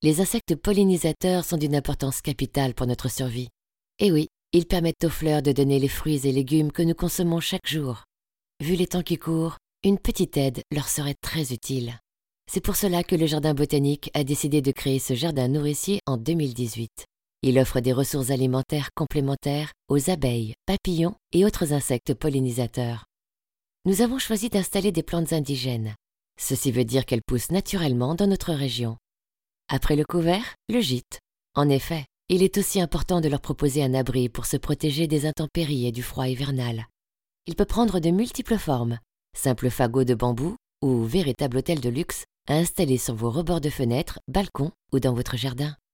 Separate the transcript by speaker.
Speaker 1: Les insectes pollinisateurs sont d'une importance capitale pour notre survie. Et oui, ils permettent aux fleurs de donner les fruits et légumes que nous consommons chaque jour. Vu les temps qui courent, une petite aide leur serait très utile. C'est pour cela que le Jardin botanique a décidé de créer ce jardin nourricier en 2018. Il offre des ressources alimentaires complémentaires aux abeilles, papillons et autres insectes pollinisateurs. Nous avons choisi d'installer des plantes indigènes. Ceci veut dire qu'elles poussent naturellement dans notre région. Après le couvert, le gîte. En effet, il est aussi important de leur proposer un abri pour se protéger des intempéries et du froid hivernal. Il peut prendre de multiples formes, simple fagot de bambou ou véritable hôtel de luxe à installer sur vos rebords de fenêtres, balcons ou dans votre jardin.